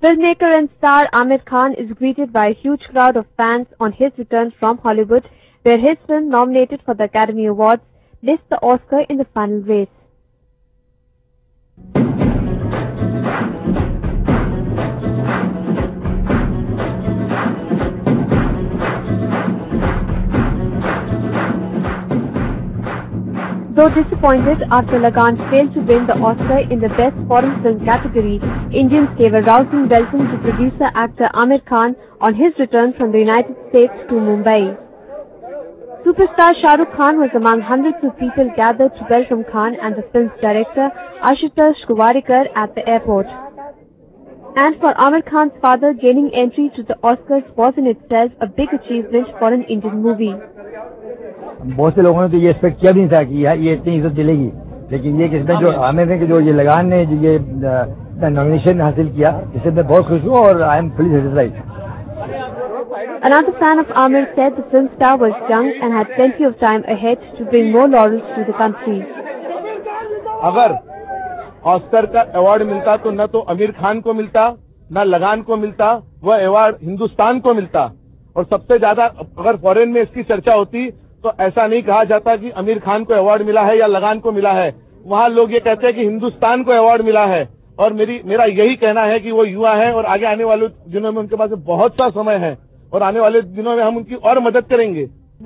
Filmmaker and star Amir Khan is greeted by a huge crowd of fans on his return from Hollywood, where his film, nominated for the Academy Awards, missed the Oscar in the final race. Though disappointed after Lagan failed to win the Oscar in the Best Foreign Film category, Indians gave a rousing welcome to producer-actor Amir Khan on his return from the United States to Mumbai. Superstar Shah Rukh Khan was among hundreds of people gathered to welcome Khan and the film's director Ashutosh Gowarikar at the airport. And for Amir Khan's father, gaining entry to the Oscars was in itself a big achievement for an Indian movie. बहुत से लोगों ने तो ये expect किया भी नहीं था कि ये इतनी इज्जत मिलेगी, लेकिन ये किस्मत जो आमिर ने जो ये लगान ने ये नॉमिनेशन हासिल किया, इससे मैं बहुत खुश हूँ और I am fully satisfied. Another fan of Amir said the film star was young and had plenty of time ahead to bring more laurels to the country. अगर ऑस्कर का अवार्ड मिलता तो न तो आमिर खान को मिलता, न लगान को मिलता, वह अवार्ड हिंदुस्तान को मिलता. और सबसे ज्यादा अगर फॉरेन में इसकी चर्चा होती तो ऐसा नहीं कहा जाता कि आमिर खान को अवार्ड मिला है या लगान को मिला है. वहां लोग ये कहते हैं कि हिंदुस्तान को अवार्ड मिला है. और मेरा यही कहना है कि वो युवा है और आगे आने वाले दिनों में उनके पास बहुत सा समय है और आने वाले दिनों में हम उनकी और मदद करेंगे.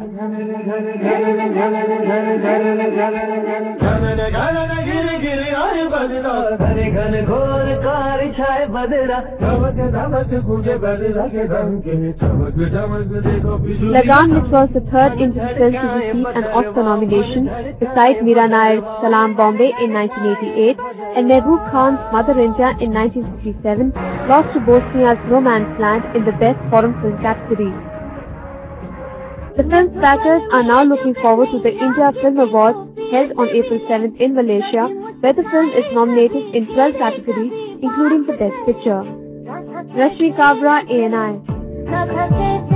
Lagan, which was the third Indian film to receive an Oscar nomination, beside Meera Nair's Salaam Bombay in 1988 and Mehboob Khan's Mother India in 1957, lost to Bosnia's No Man's Land in the Best Foreign Film category. The film's backers are now looking forward to the India Film Awards held on April 7th in Malaysia, where the film is nominated in 12 categories, including the Best Picture. Rashmi Kabra, ANI.